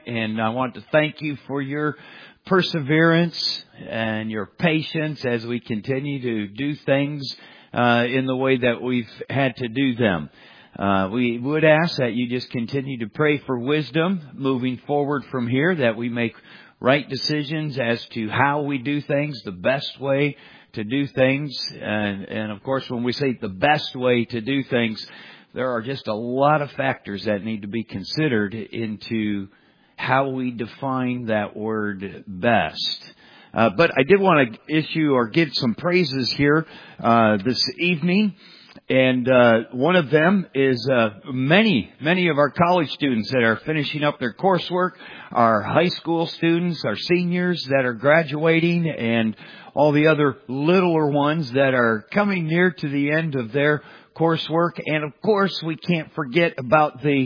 And I want to thank you for your perseverance and your patience as we continue to do things in the way that we've had to do them. We would ask that you just continue to pray for wisdom moving forward from here, that we make right decisions as to how we do things, the best way to do things. And of course, when we say the best way to do things, there are just a lot of factors that need to be considered into how we define that word best. But I did want to issue or give some praises here this evening. And one of them is many of our college students that are finishing up their coursework, our high school students, our seniors that are graduating, and all the other littler ones that are coming near to the end of their coursework. And of course, we can't forget about the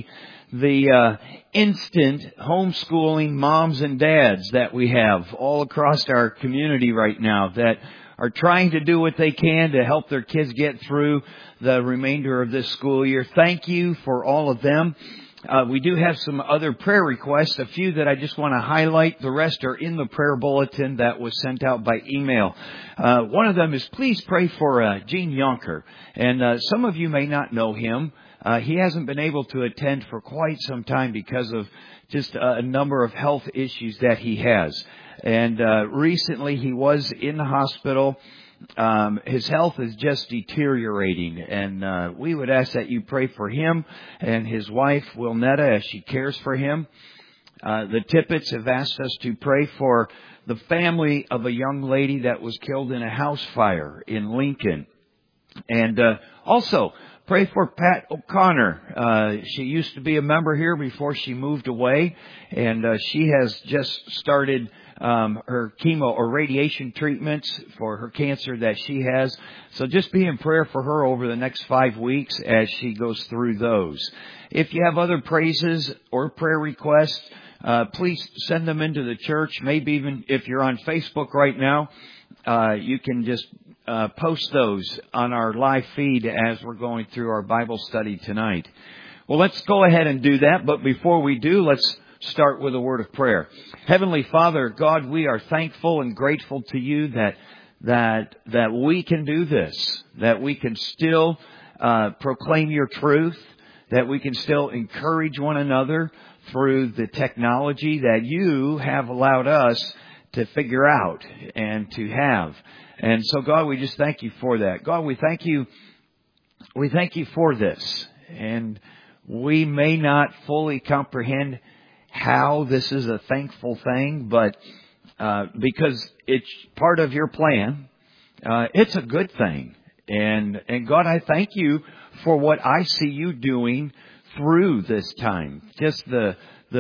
instant homeschooling moms and dads that we have all across our community right now that are trying to do what they can to help their kids get through the remainder of this school year. Thank you for all of them. We do have some other prayer requests, a few that I just want to highlight. The rest are in the prayer bulletin that was sent out by email. One of them is please pray for Gene Yonker. And some of you may not know him. He hasn't been able to attend for quite some time because of just a number of health issues that he has. And recently he was in the hospital. His health is just deteriorating, and we would ask that you pray for him and his wife, Wilnetta, as she cares for him. The Tippetts have asked us to pray for the family of a young lady that was killed in a house fire in Lincoln. And also, pray for Pat O'Connor. She used to be a member here before she moved away, and she has just started her chemo or radiation treatments for her cancer that she has. So just be in prayer for her over the next 5 weeks as she goes through those. If you have other praises or prayer requests, please send them into the church. Maybe even if you're on Facebook right now, you can just post those on our live feed as we're going through our Bible study tonight. Well, let's go ahead and do that. But before we do, let's start with a word of prayer. Heavenly Father, God, we are thankful and grateful to you that we can do this, that we can still proclaim your truth, that we can still encourage one another through the technology that you have allowed us to figure out and to have. And so, God, we just thank you for that. God, we thank you for this. And we may not fully comprehend how this is a thankful thing, but because it's part of your plan, it's a good thing. And God, I thank you for what I see you doing through this time. Just the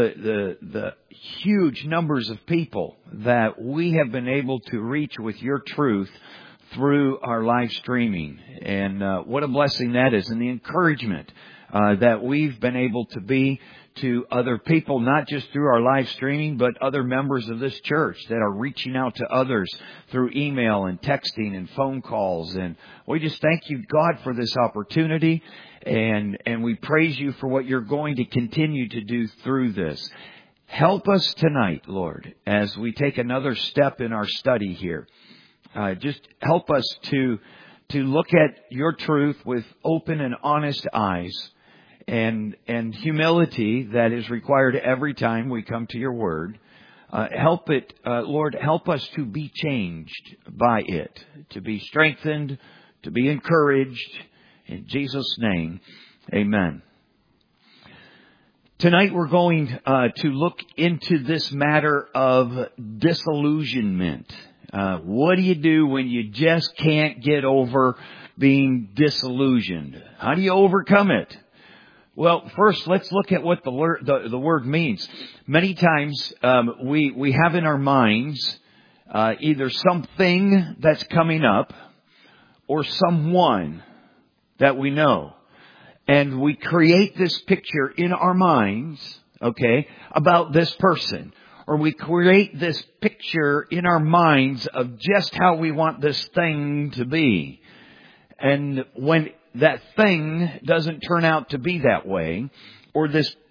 huge numbers of people that we have been able to reach with your truth through our live streaming. And what a blessing that is, and the encouragement that we've been able to be to other people, not just through our live streaming, but other members of this church that are reaching out to others through email and texting and phone calls. And we just thank you, God, for this opportunity. And we praise you for what you're going to continue to do through this. Help us tonight, Lord, as we take another step in our study here. Just help us to look at your truth with open and honest eyes and humility that is required every time we come to your word. Lord, help us to be changed by it, to be strengthened, to be encouraged. In Jesus' name, amen. Tonight we're going to look into this matter of disillusionment. What do you do when you just can't get over being disillusioned? How do you overcome it? Well, first, let's look at what the word means. Many times we have in our minds either something that's coming up or someone that we know. And we create this picture in our minds, okay, about this person. Or we create this picture in our minds of just how we want this thing to be. And when that thing doesn't turn out to be that way, or this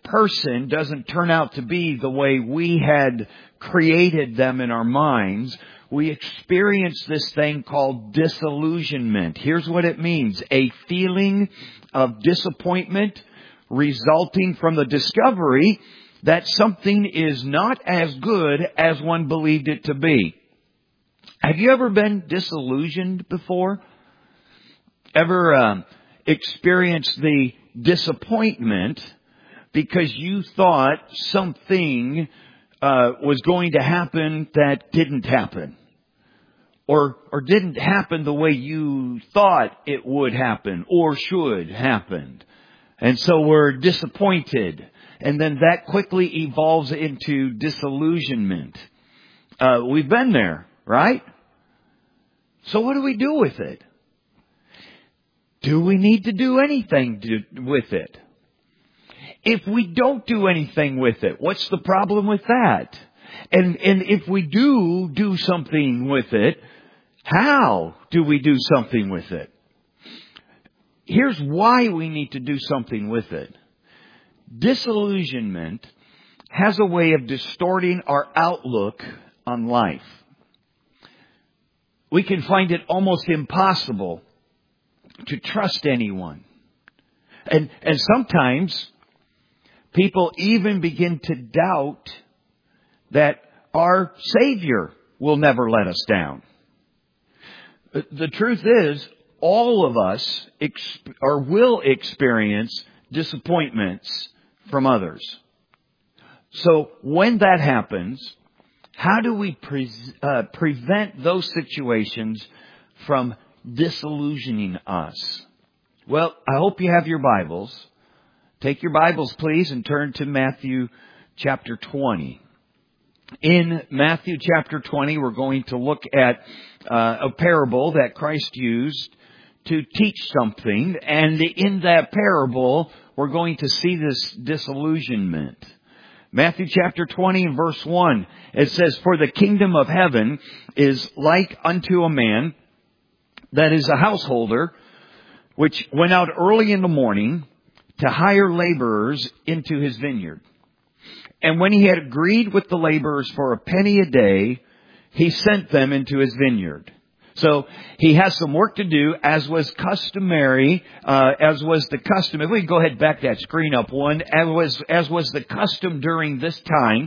person doesn't turn out to be the way we had created them in our minds, we experience this thing called disillusionment. Here's what it means. A feeling of disappointment resulting from the discovery that something is not as good as one believed it to be. Have you ever been disillusioned before? Ever experienced the disappointment because you thought something was going to happen that didn't happen? Or didn't happen the way you thought it would happen or should happen. And so we're disappointed. And then that quickly evolves into disillusionment. We've been there, right? So what do we do with it? Do we need to do anything with it? If we don't do anything with it, what's the problem with that? And if we do something with it, how do we do something with it? Here's why we need to do something with it. Disillusionment has a way of distorting our outlook on life. We can find it almost impossible to trust anyone. And sometimes people even begin to doubt that our Savior will never let us down. The truth is, all of us will experience disappointments from others. So when that happens, how do we prevent those situations from disillusioning us? Well, I hope you have your Bibles. Take your Bibles, please, and turn to Matthew chapter 20. In Matthew chapter 20, we're going to look at a parable that Christ used to teach something. And in that parable, we're going to see this disillusionment. Matthew chapter 20 and verse 1, it says, "For the kingdom of heaven is like unto a man that is a householder, which went out early in the morning to hire laborers into his vineyard. And when he had agreed with the laborers for a penny a day, he sent them into his vineyard." So he has some work to do, as was customary, as was the custom. If we can go ahead and back that screen up one, as was the custom during this time,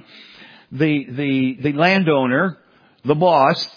the landowner, the boss,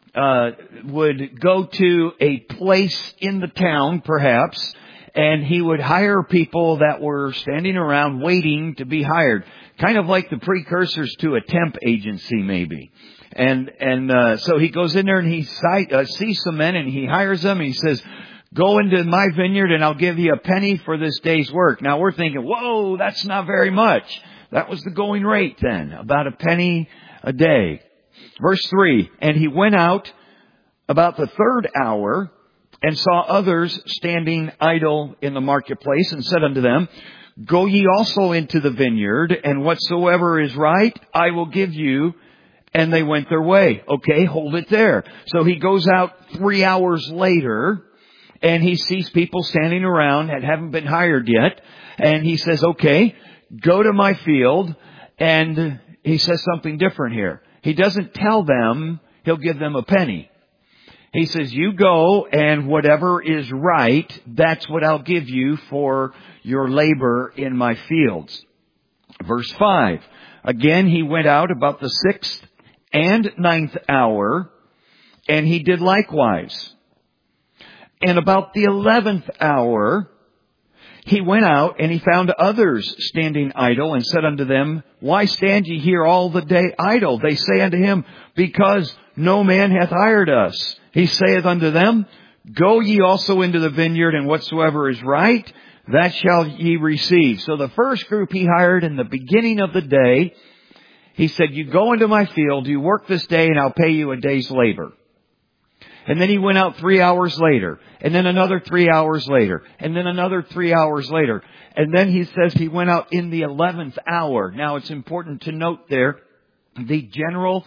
would go to a place in the town, perhaps, and he would hire people that were standing around waiting to be hired. Kind of like the precursors to a temp agency, maybe. And so he goes in there and he sees some men and he hires them and he says, "Go into my vineyard and I'll give you a penny for this day's work." Now we're thinking, whoa, that's not very much. That was the going rate then, about a penny a day. Verse 3, "And he went out about the third hour and saw others standing idle in the marketplace and said unto them, Go ye also into the vineyard, and whatsoever is right, I will give you. And they went their way." Okay, hold it there. So he goes out 3 hours later, and he sees people standing around that haven't been hired yet. And he says, "Okay, go to my field." And he says something different here. He doesn't tell them he'll give them a penny. He says, "You go, and whatever is right, that's what I'll give you for your labor in my fields." Verse 5. "Again, he went out about the 6th and 9th hour, and he did likewise. And about the 11th hour, he went out, and he found others standing idle, and said unto them, Why stand ye here all the day idle? They say unto him, Because no man hath hired us. He saith unto them, Go ye also into the vineyard, and whatsoever is right, that shall ye receive." So the first group he hired in the beginning of the day, he said, "You go into my field, you work this day, and I'll pay you a day's labor." And then he went out 3 hours later, and then another 3 hours later, and then another 3 hours later. And then he says he went out in the 11th hour. Now it's important to note there, the general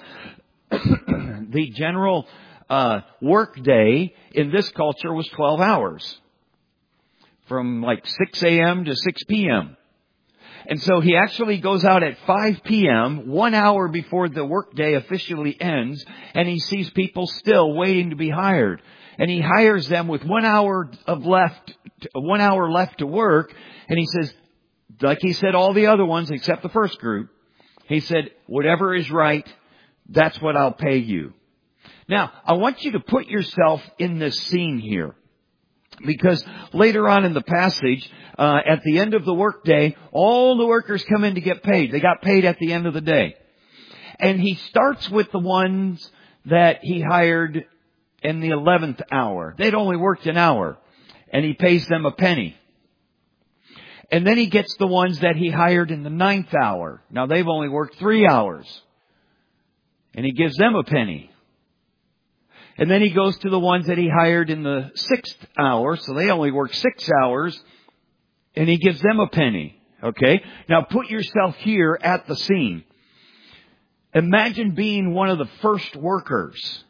work day in this culture was 12 hours. From like 6 a.m. to 6 p.m. And so he actually goes out at 5 p.m., 1 hour before the workday officially ends, and he sees people still waiting to be hired. And he hires them with 1 hour left to work, and he says, like he said all the other ones except the first group, he said, whatever is right, that's what I'll pay you. Now, I want you to put yourself in this scene here. Because later on in the passage, at the end of the workday, all the workers come in to get paid. They got paid at the end of the day. And he starts with the ones that he hired in the 11th hour. They'd only worked an hour. And he pays them a penny. And then he gets the ones that he hired in the 9th hour. Now they've only worked 3 hours. And he gives them a penny. And then he goes to the ones that he hired in the 6th hour, so they only work 6 hours, and he gives them a penny. Okay? Now put yourself here at the scene. Imagine being one of the first workers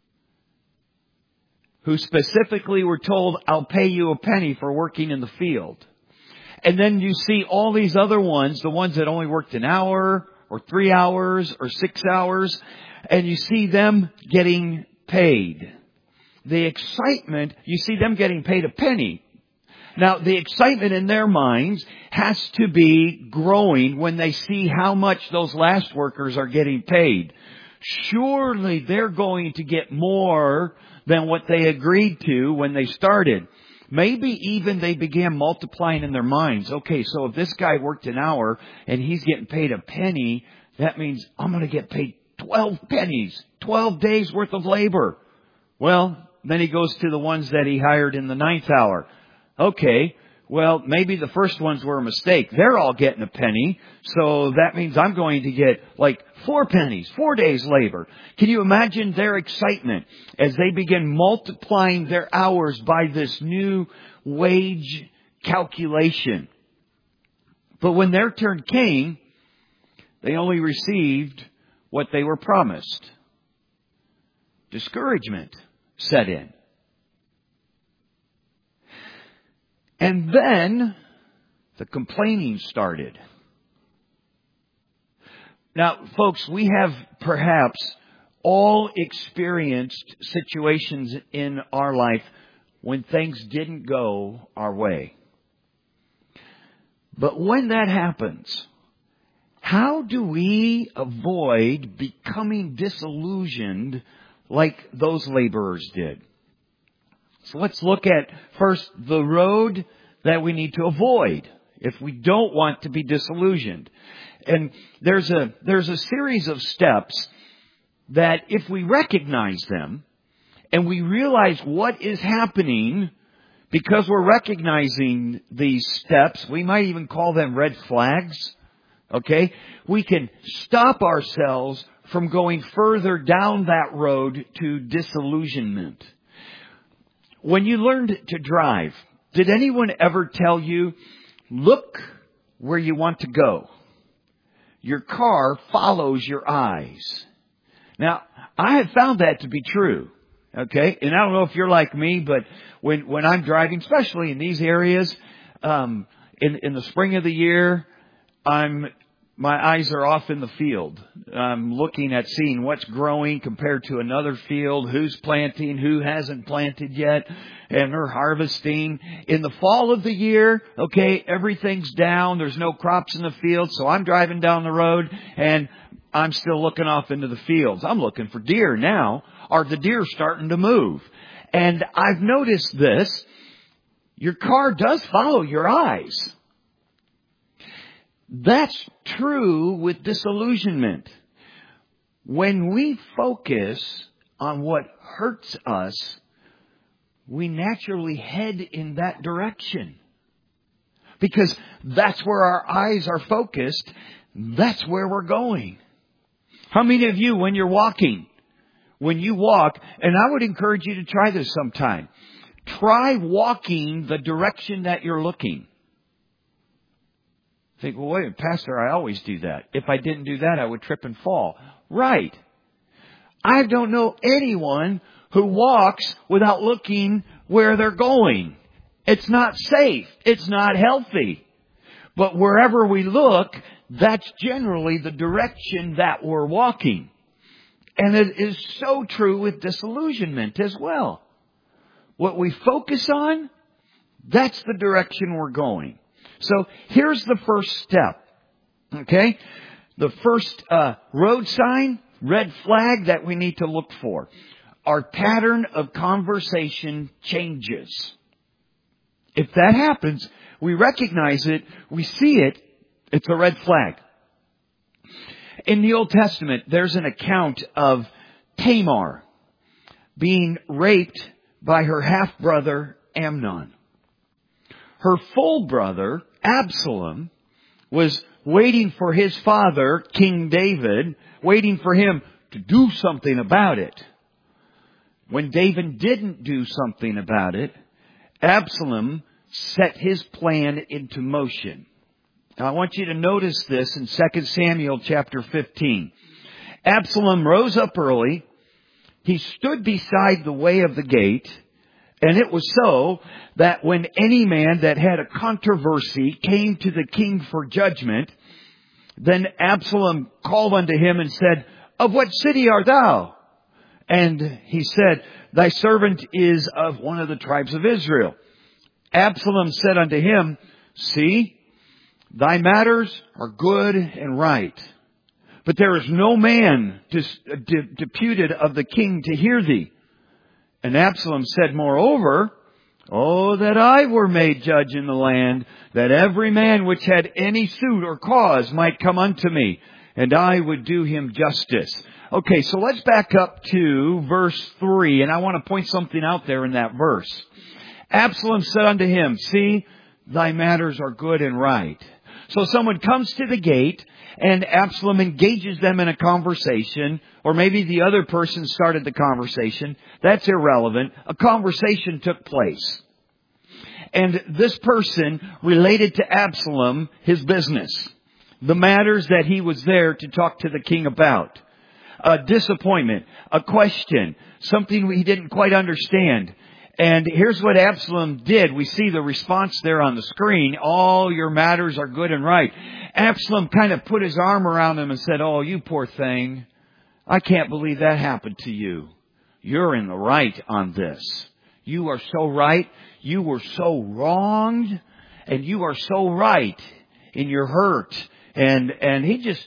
who specifically were told, I'll pay you a penny for working in the field. And then you see all these other ones, the ones that only worked an hour, or 3 hours, or 6 hours, and you see them getting paid. The excitement, you see them getting paid a penny. Now, the excitement in their minds has to be growing when they see how much those last workers are getting paid. Surely they're going to get more than what they agreed to when they started. Maybe even they began multiplying in their minds. Okay, so if this guy worked an hour and he's getting paid a penny, that means I'm going to get paid 12 pennies, 12 days worth of labor. Well, then he goes to the ones that he hired in the 9th hour. Okay, well, maybe the first ones were a mistake. They're all getting a penny, so that means I'm going to get like 4 pennies, 4 days labor. Can you imagine their excitement as they begin multiplying their hours by this new wage calculation? But when their turn came, they only received what they were promised. Discouragement set in. And then the complaining started. Now, folks, we have perhaps all experienced situations in our life when things didn't go our way. But when that happens, how do we avoid becoming disillusioned like those laborers did? So let's look at first the road that we need to avoid if we don't want to be disillusioned. And there's a series of steps that if we recognize them and we realize what is happening, because we're recognizing these steps, we might even call them red flags. Okay? We can stop ourselves from going further down that road to disillusionment. When you learned to drive, did anyone ever tell you, look where you want to go? Your car follows your eyes. Now, I have found that to be true. Okay? And I don't know if you're like me, but when I'm driving, especially in these areas, in the spring of the year, my eyes are off in the field. I'm looking at seeing what's growing compared to another field, who's planting, who hasn't planted yet, and they're harvesting. In the fall of the year, okay, everything's down. There's no crops in the field, so I'm driving down the road and I'm still looking off into the fields. I'm looking for deer now. Are the deer starting to move? And I've noticed this. Your car does follow your eyes. That's true with disillusionment. When we focus on what hurts us, we naturally head in that direction. Because that's where our eyes are focused. That's where we're going. How many of you, when you're walking, when you walk, and I would encourage you to try this sometime, try walking the direction that you're looking. Think, well, wait, Pastor, I always do that. If I didn't do that, I would trip and fall. Right. I don't know anyone who walks without looking where they're going. It's not safe. It's not healthy. But wherever we look, that's generally the direction that we're walking. And it is so true with disillusionment as well. What we focus on, that's the direction we're going. So here's the first step. Okay? The first road sign, red flag that we need to look for. Our pattern of conversation changes. If that happens, we recognize it, we see it, it's a red flag. In the Old Testament, there's an account of Tamar being raped by her half-brother Amnon. Her full brother, Absalom, was waiting for his father, King David, waiting for him to do something about it. When David didn't do something about it, Absalom set his plan into motion. Now I want you to notice this in 2 Samuel chapter 15. Absalom rose up early. He stood beside the way of the gate. And it was so that when any man that had a controversy came to the king for judgment, then Absalom called unto him and said, "Of what city art thou?" And he said, "Thy servant is of one of the tribes of Israel." Absalom said unto him, "See, thy matters are good and right, but there is no man deputed of the king to hear thee." And Absalom said, "Moreover, oh, that I were made judge in the land, that every man which had any suit or cause might come unto me, and I would do him justice." Okay, so let's back up to verse 3, and I want to point something out there in that verse. Absalom said unto him, "See, thy matters are good and right." So someone comes to the gate, and Absalom engages them in a conversation, or maybe the other person started the conversation. That's irrelevant. A conversation took place. And this person related to Absalom his business, the matters that he was there to talk to the king about. A disappointment, a question, something he didn't quite understand. And here's what Absalom did. We see the response there on the screen. "All your matters are good and right." Absalom kind of put his arm around him and said, "Oh, you poor thing. I can't believe that happened to you. You're in the right on this. You are so right. You were so wronged. And you are so right in your hurt." And he just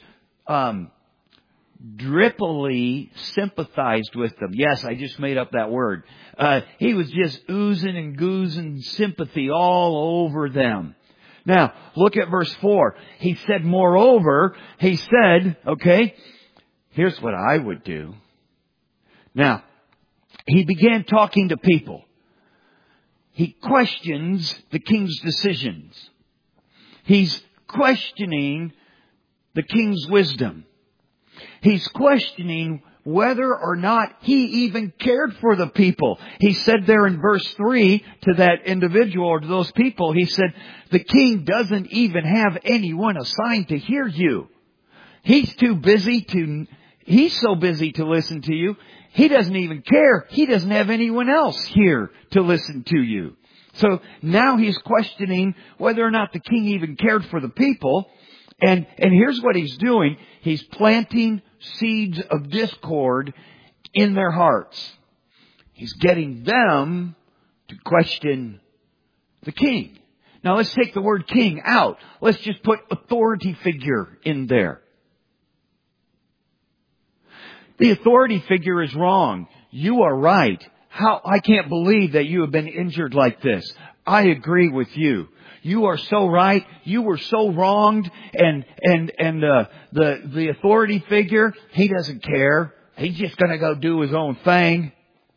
drippily sympathized with them. Yes, I just made up that word. He was just oozing and goozing sympathy all over them. Now, look at verse 4. He said, "Moreover," he said, okay, here's what I would do. Now, he began talking to people. He questions the king's decisions. He's questioning the king's wisdom. He's questioning whether or not he even cared for the people. He said there in verse 3 to that individual or to those people, he said, "The king doesn't even have anyone assigned to hear you. He's so busy to listen to you. He doesn't even care. He doesn't have anyone else here to listen to you." So now he's questioning whether or not the king even cared for the people. And here's what he's doing. He's planting seeds of discord in their hearts. He's getting them to question the king. Now let's take the word king out. Let's just put authority figure in there. The authority figure is wrong. You are right. I can't believe that you have been injured like this. I agree with you. You are so right. You were so wronged. And the authority figure, he doesn't care. He's just going to go do his own thing.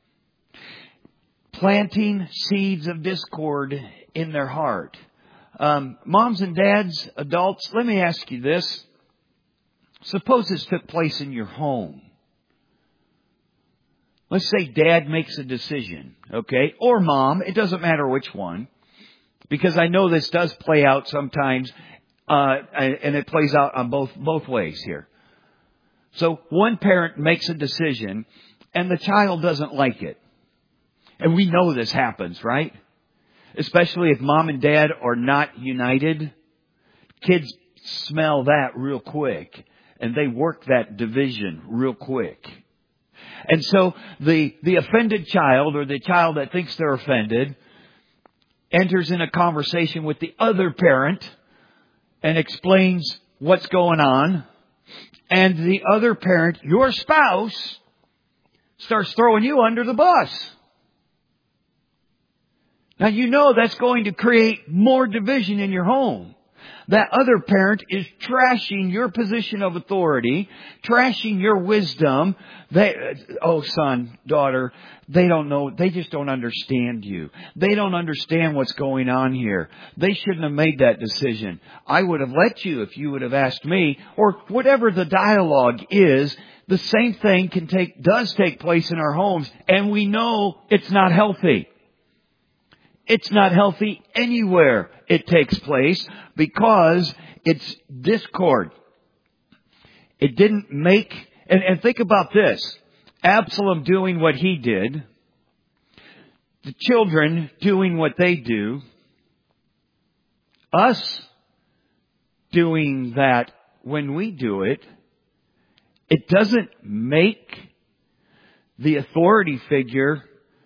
Planting seeds of discord in their heart. Moms and dads, adults, let me ask you this. Suppose this took place in your home. Let's say dad makes a decision, okay? Or mom, it doesn't matter which one. Because I know this does play out sometimes, and it plays out on both ways here. So one parent makes a decision, and the child doesn't like it. And we know this happens, right? Especially if mom and dad are not united. kids smell that real quick. And they work that division real quick. And so the offended child, or the child that thinks they're offended, enters in a conversation with the other parent and explains what's going on. And the other parent, your spouse, starts throwing you under the bus. Now you know that's going to create more division in your home. That other parent is trashing your position of authority, trashing your wisdom. Son, daughter, they don't know, they just don't understand you. They don't understand what's going on here. They shouldn't have made that decision. I would have let you if you would have asked me, or whatever the dialogue is. The same thing does take place in our homes, and we know it's not healthy. It's not healthy anywhere it takes place because it's discord. It didn't make, and think about this. Absalom doing what he did. The children doing what they do. Us doing that when we do it. It doesn't make the authority figure,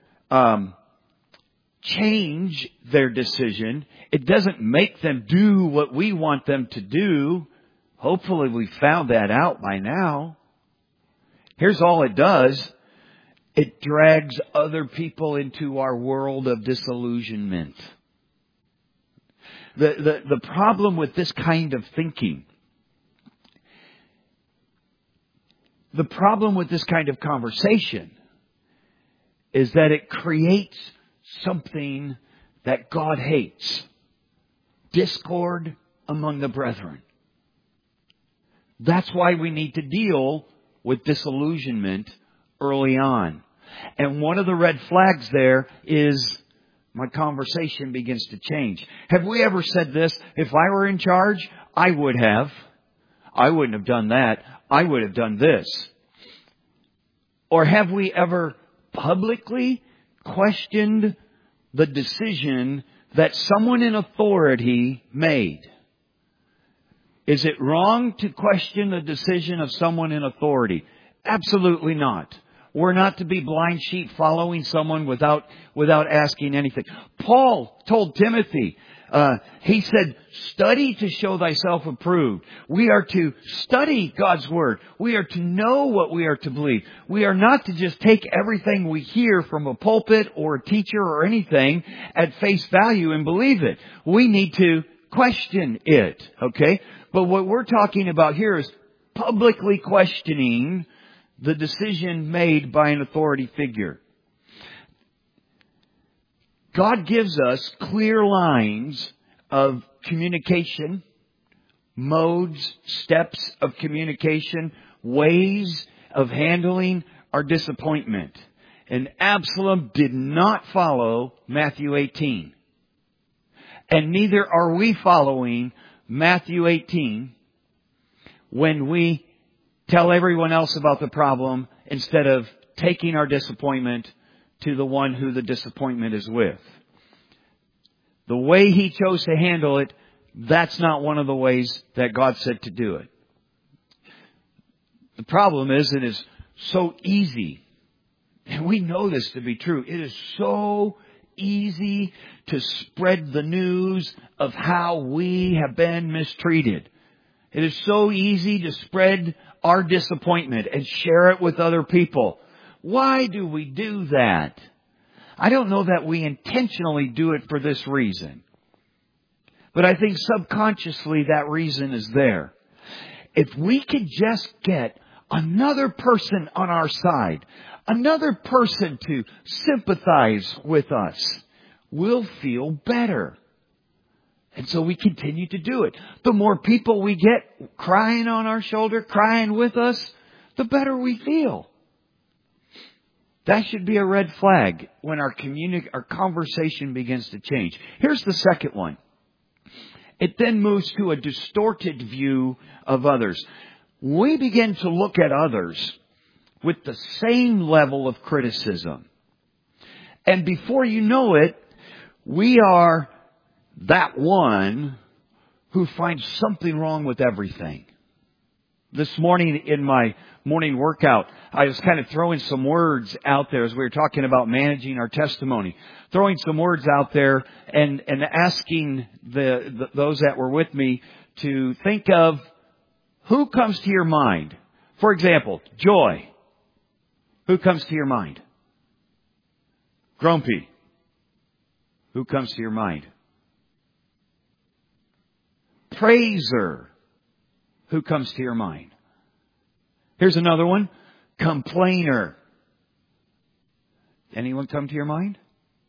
change their decision. It doesn't make them do what we want them to do. Hopefully we found that out by now. Here's all it does. It drags other people into our world of disillusionment. The problem with this kind of thinking, the problem with this kind of conversation is that it creates something that God hates. Discord among the brethren. That's why we need to deal with disillusionment early on. And one of the red flags there is my conversation begins to change. Have we ever said this? If I were in charge, I would have. I wouldn't have done that. I would have done this. Or have we ever publicly questioned the decision that someone in authority made? Is it wrong to question the decision of someone in authority? Absolutely not. We're not to be blind sheep following someone without asking anything. Paul told Timothy, he said, study to show thyself approved. We are to study God's Word. We are to know what we are to believe. We are not to just take everything we hear from a pulpit or a teacher or anything at face value and believe it. We need to question it, okay? But what we're talking about here is publicly questioning the decision made by an authority figure. God gives us clear lines of communication, modes, steps of communication, ways of handling our disappointment. And Absalom did not follow Matthew 18. And neither are we following Matthew 18 when we tell everyone else about the problem instead of taking our disappointment to the one who the disappointment is with. The way he chose to handle it, that's not one of the ways that God said to do it. The problem is it is so easy, and we know this to be true, it is so easy to spread the news of how we have been mistreated. It is so easy to spread our disappointment and share it with other people. Why do we do that? I don't know that we intentionally do it for this reason. But I think subconsciously that reason is there. If we could just get another person on our side, another person to sympathize with us, we'll feel better. And so we continue to do it. The more people we get crying on our shoulder, crying with us, the better we feel. That should be a red flag when our conversation begins to change. Here's the second one. It then moves to a distorted view of others. We begin to look at others with the same level of criticism. And before you know it, we are that one who finds something wrong with everything. This morning in my morning workout, I was kind of throwing some words out there as we were talking about managing our testimony. Throwing some words out there and asking those that were with me to think of who comes to your mind. For example, joy. Who comes to your mind? Grumpy. Who comes to your mind? Praiser. Who comes to your mind? Here's another one. Complainer. Anyone come to your mind?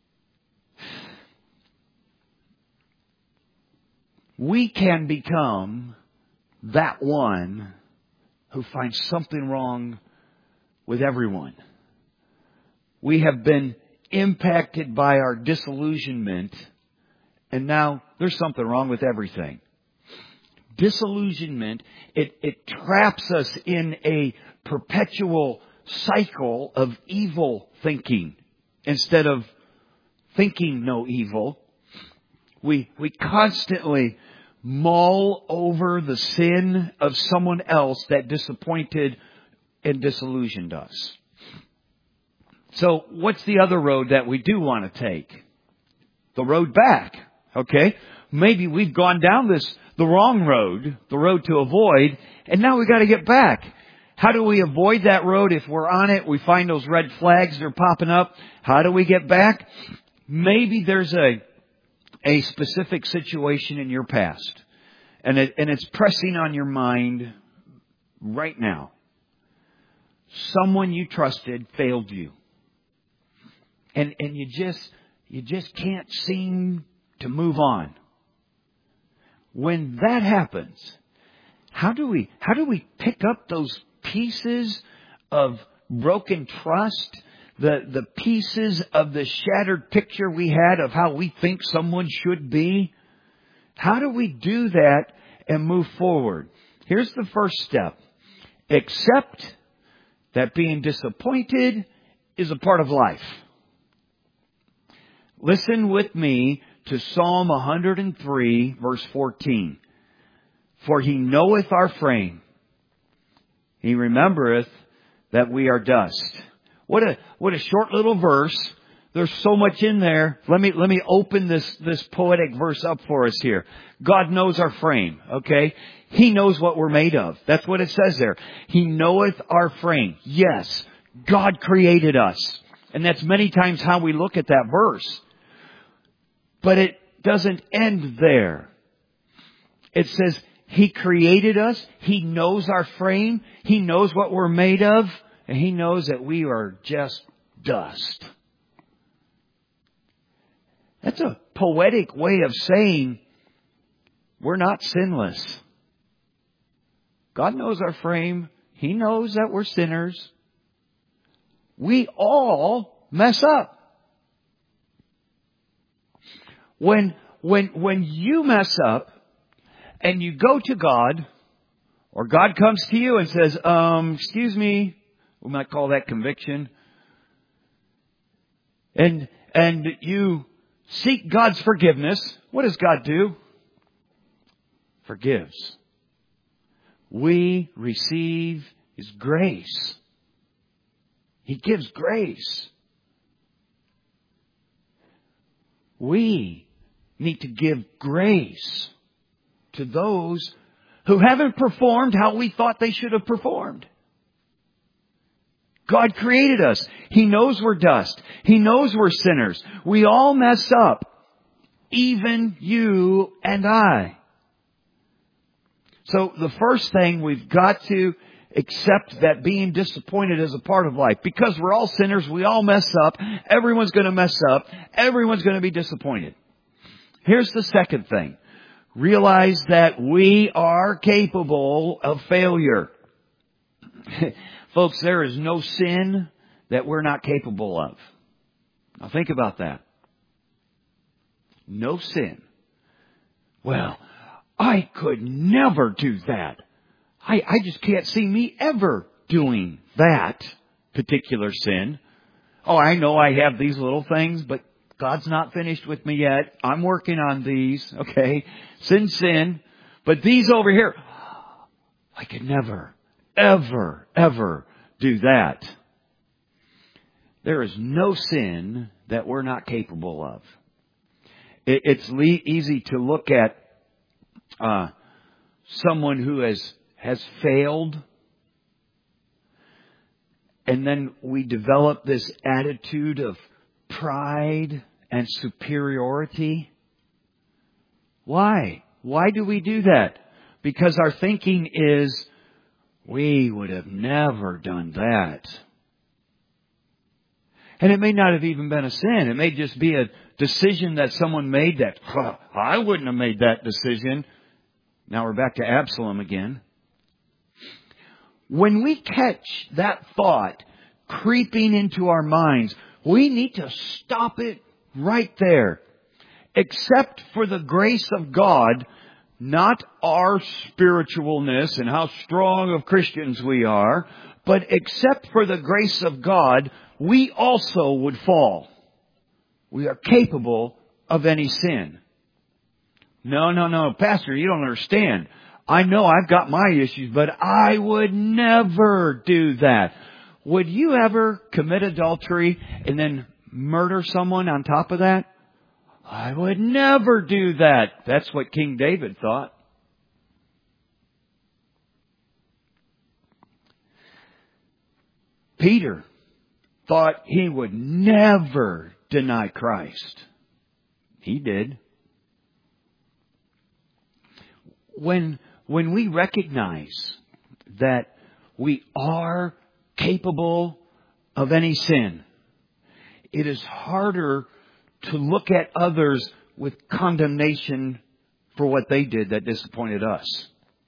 We can become that one who finds something wrong with everyone. We have been impacted by our disillusionment, and now there's something wrong with everything. Disillusionment, it traps us in a perpetual cycle of evil thinking instead of thinking no evil. We constantly mull over the sin of someone else that disappointed and disillusioned us. So what's the other road that we do want to take? The road back. Okay? Maybe we've gone down the wrong road, the road to avoid, and now we got to get back. How do we avoid that road if we're on it? We find those red flags that are popping up. How do we get back? Maybe there's a specific situation in your past, and it's pressing on your mind right now. Someone you trusted failed you. And you just can't seem to move on. When that happens, how do we pick up those pieces of broken trust, the pieces of the shattered picture we had of how we think someone should be? How do we do that and move forward? Here's the first step. Accept that being disappointed is a part of life. Listen with me to Psalm 103, verse 14. For he knoweth our frame. He remembereth that we are dust. What a short little verse. There's so much in there. Let me open this poetic verse up for us here. God knows our frame, okay? He knows what we're made of. That's what it says there. He knoweth our frame. Yes, God created us. And that's many times how we look at that verse. But it doesn't end there. It says He created us. He knows our frame. He knows what we're made of. And He knows that we are just dust. That's a poetic way of saying we're not sinless. God knows our frame. He knows that we're sinners. We all mess up. When you mess up and you go to God, or God comes to you and says, excuse me, we might call that conviction, and you seek God's forgiveness, what does God do? Forgives. We receive His grace. He gives grace. We need to give grace to those who haven't performed how we thought they should have performed. God created us. He knows we're dust. He knows we're sinners. We all mess up. Even you and I. So the first thing, we've got to accept that being disappointed is a part of life. Because we're all sinners, we all mess up. Everyone's going to mess up. Everyone's going to be disappointed. Here's the second thing. Realize that we are capable of failure. Folks, there is no sin that we're not capable of. Now think about that. No sin. Well, I could never do that. I just can't see me ever doing that particular sin. Oh, I know I have these little things, but God's not finished with me yet. I'm working on these, okay? Sin. But these over here, I could never, ever, ever do that. There is no sin that we're not capable of. It's easy to look at someone who has failed, and then we develop this attitude of pride and superiority. Why? Why do we do that? Because our thinking is, we would have never done that. And it may not have even been a sin. It may just be a decision that someone made that, I wouldn't have made that decision. Now we're back to Absalom again. When we catch that thought creeping into our minds, we need to stop it right there. Except for the grace of God, not our spiritualness and how strong of Christians we are, but except for the grace of God, we also would fall. We are capable of any sin. No, Pastor, you don't understand. I know I've got my issues, but I would never do that. Would you ever commit adultery and then murder someone on top of that? I would never do that. That's what King David thought. Peter thought he would never deny Christ. He did. When we recognize that we are capable of any sin, it is harder to look at others with condemnation for what they did that disappointed us.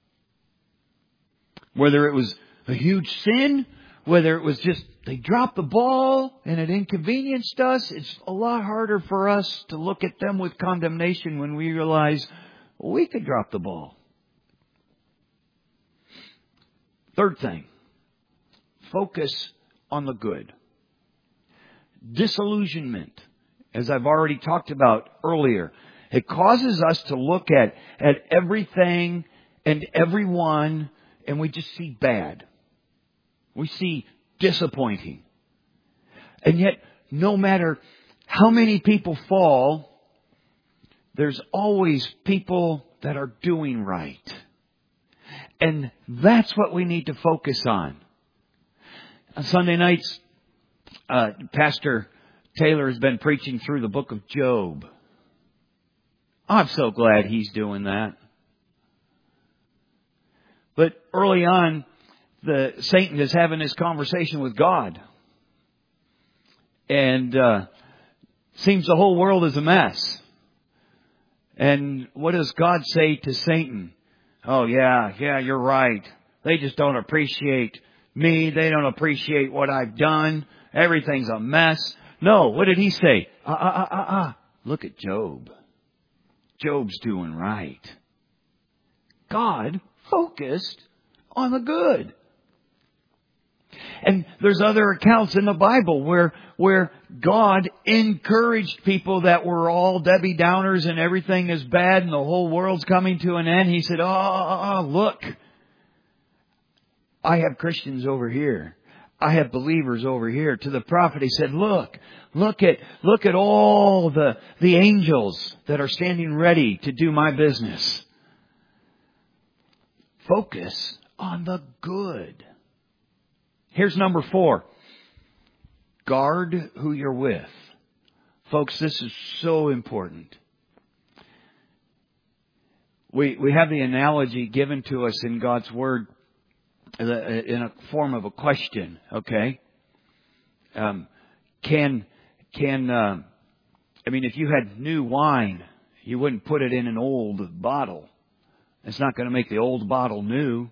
Whether it was a huge sin, whether it was just they dropped the ball and it inconvenienced us, it's a lot harder for us to look at them with condemnation when we realize we could drop the ball. Third thing, focus on the good. Disillusionment, as I've already talked about earlier, it causes us to look at everything and everyone and we just see bad. We see disappointing. And yet, no matter how many people fall, there's always people that are doing right. And that's what we need to focus on. On Sunday nights, Pastor Taylor has been preaching through the book of Job. I'm so glad he's doing that. But early on, Satan is having this conversation with God. And seems the whole world is a mess. And what does God say to Satan? Oh, yeah, you're right. They just don't appreciate me. They don't appreciate what I've done. Everything's a mess. No, what did he say? Look at Job. Job's doing right. God focused on the good. And there's other accounts in the Bible where God encouraged people that were all Debbie Downers and everything is bad and the whole world's coming to an end. He said, look, I have Christians over here. I have believers over here. To the prophet, he said, look at all the angels that are standing ready to do my business. Focus on the good. Here's number 4. Guard who you're with. Folks, this is so important. We have the analogy given to us in God's Word in a form of a question, okay? If you had new wine, you wouldn't put it in an old bottle. It's not going to make the old bottle new.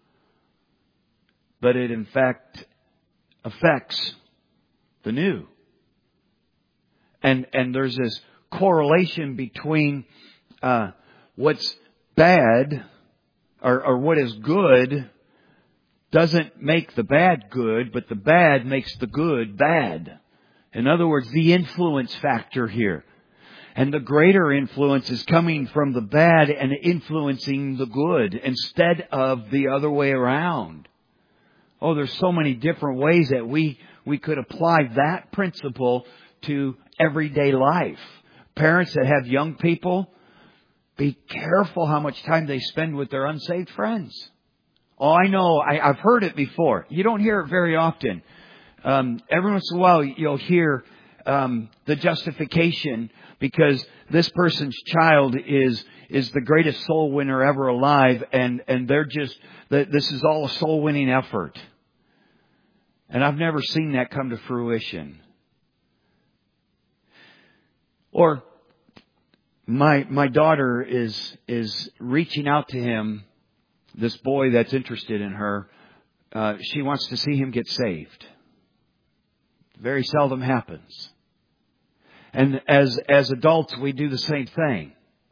But it in fact affects the new. And there's this correlation between what's bad or what is good doesn't make the bad good, but the bad makes the good bad. In other words, the influence factor here. And the greater influence is coming from the bad and influencing the good instead of the other way around. Oh, there's so many different ways that we could apply that principle to everyday life. Parents that have young people, be careful how much time they spend with their unsaved friends. Oh, I know. I've heard it before. You don't hear it very often. Every once in a while you'll hear the justification because this person's child is the greatest soul winner ever alive, and they're just, this is all a soul winning effort. And I've never seen that come to fruition. Or my daughter is reaching out to him, this boy that's interested in her. She wants to see him get saved. Very seldom happens. And as adults, we do the same thing.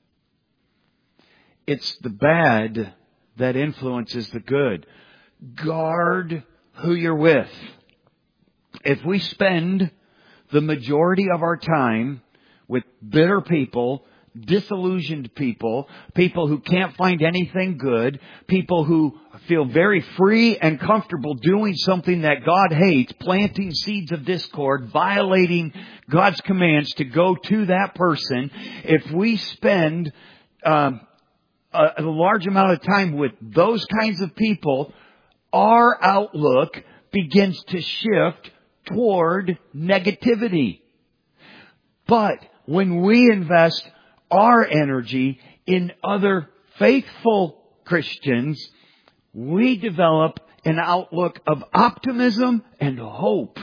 It's the bad that influences the good. Guard who you're with. If we spend the majority of our time with bitter people, disillusioned people, people who can't find anything good, people who feel very free and comfortable doing something that God hates, planting seeds of discord, violating God's commands to go to that person, if we spend a large amount of time with those kinds of people, our outlook begins to shift toward negativity. But when we invest our energy in other faithful Christians, we develop an outlook of optimism and hope.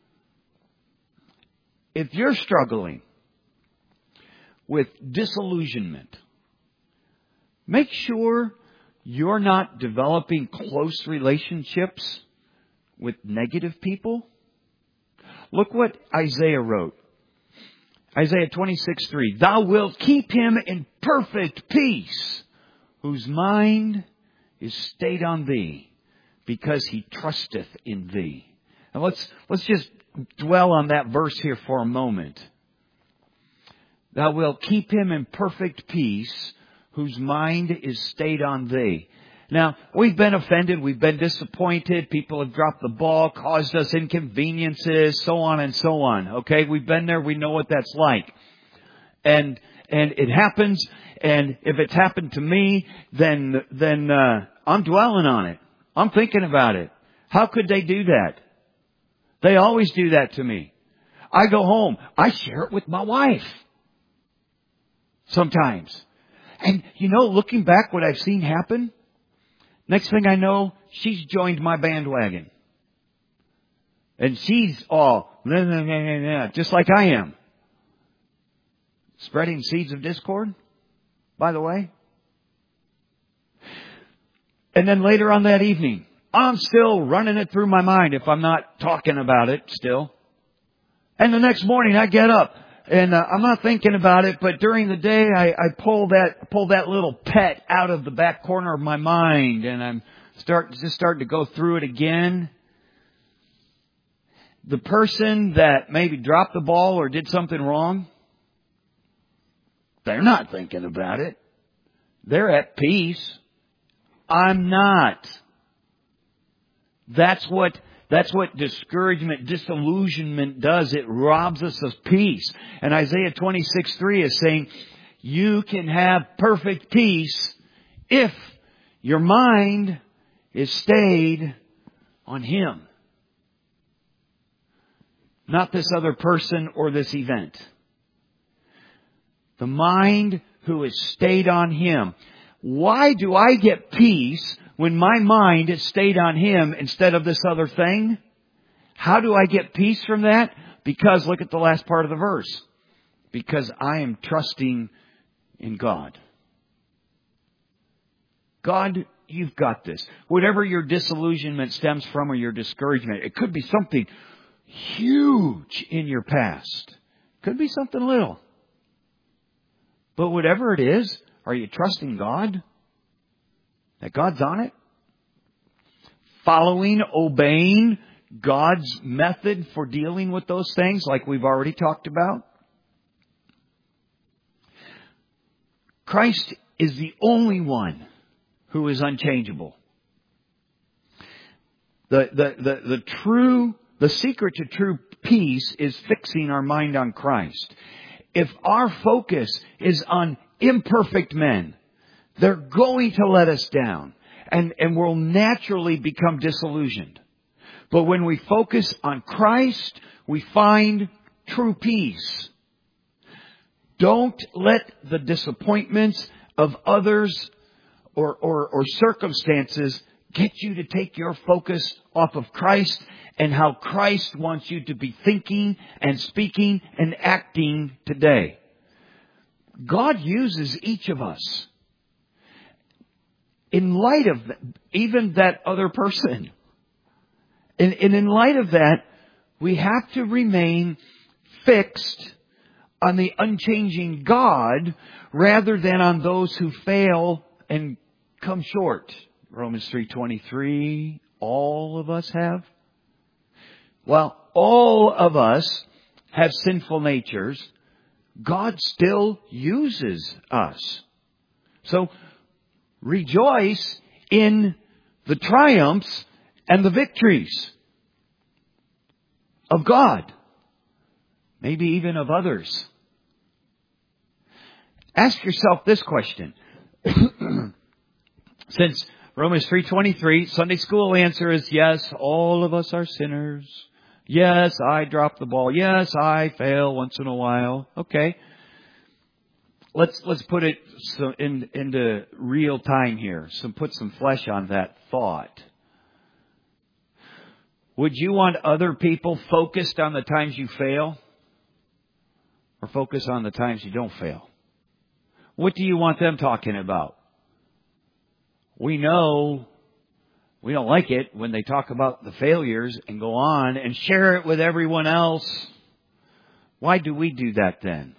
If you're struggling with disillusionment, make sure you're not developing close relationships with negative people. Look what Isaiah wrote. Isaiah 26:3. Thou wilt keep him in perfect peace, whose mind is stayed on thee, because he trusteth in thee. Now let's just dwell on that verse here for a moment. Thou wilt keep him in perfect peace, whose mind is stayed on thee. Now, we've been offended, we've been disappointed, people have dropped the ball, caused us inconveniences, so on and so on. Okay, we've been there, we know what that's like. And it happens, and if it's happened to me, then I'm dwelling on it. I'm thinking about it. How could they do that? They always do that to me. I go home, I share it with my wife. Sometimes. And looking back what I've seen happen, next thing I know, she's joined my bandwagon. And she's all, just like I am. Spreading seeds of discord, by the way. And then later on that evening, I'm still running it through my mind if I'm not talking about it still. And the next morning I get up and I'm not thinking about it, but during the day I pull that little pet out of the back corner of my mind, and I'm starting to go through it again. The person that maybe dropped the ball or did something wrong, they're not thinking about it. They're at peace. I'm not. That's what discouragement, disillusionment does. It robs us of peace. And Isaiah 26:3 is saying, you can have perfect peace if your mind is stayed on Him. Not this other person or this event. The mind who is stayed on Him. Why do I get peace when my mind is stayed on Him instead of this other thing? How do I get peace from that? Because, look at the last part of the verse. Because I am trusting in God. God, you've got this. Whatever your disillusionment stems from or your discouragement, it could be something huge in your past. Could be something little. But whatever it is, are you trusting God? That God's on it? Following, obeying God's method for dealing with those things like we've already talked about? Christ is the only one who is unchangeable. The secret to true peace is fixing our mind on Christ. If our focus is on imperfect men, they're going to let us down and we'll naturally become disillusioned. But when we focus on Christ, we find true peace. Don't let the disappointments of others or circumstances get you to take your focus off of Christ and how Christ wants you to be thinking and speaking and acting today. God uses each of us in light of even that other person. And in light of that, we have to remain fixed on the unchanging God rather than on those who fail and come short. Romans 3:23, all of us have. Well, all of us have sinful natures. God still uses us. So rejoice in the triumphs and the victories of God. Maybe even of others. Ask yourself this question. Since Romans 3:23, Sunday school answer is yes, all of us are sinners. Yes, I drop the ball. Yes, I fail once in a while. Okay. Let's put it into real time here. Put some flesh on that thought. Would you want other people focused on the times you fail? Or focus on the times you don't fail? What do you want them talking about? We know we don't like it when they talk about the failures and go on and share it with everyone else. Why do we do that then?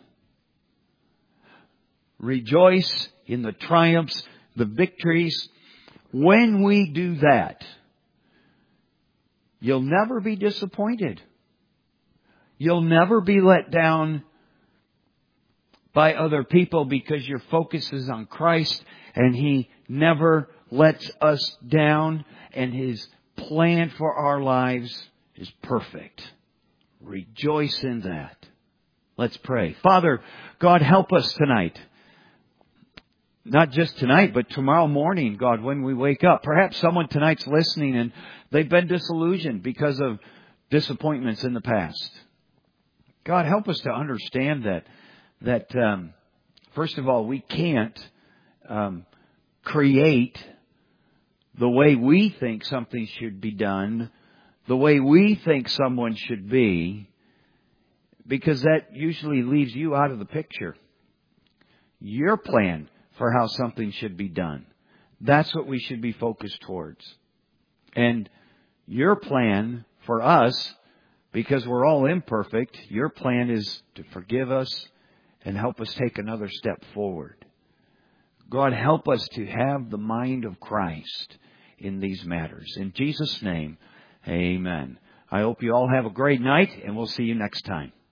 Rejoice in the triumphs, the victories. When we do that, you'll never be disappointed. You'll never be let down by other people because your focus is on Christ and He never lets us down and His plan for our lives is perfect. Rejoice in that. Let's pray. Father, God, help us tonight. Not just tonight, but tomorrow morning, God, when we wake up. Perhaps someone tonight's listening and they've been disillusioned because of disappointments in the past. God, help us to understand that first of all, we can't create the way we think something should be done, the way we think someone should be, because that usually leaves you out of the picture. Your plan for how something should be done. That's what we should be focused towards. And your plan for us, because we're all imperfect, your plan is to forgive us and help us take another step forward. God, help us to have the mind of Christ in these matters. In Jesus' name, amen. I hope you all have a great night, and we'll see you next time.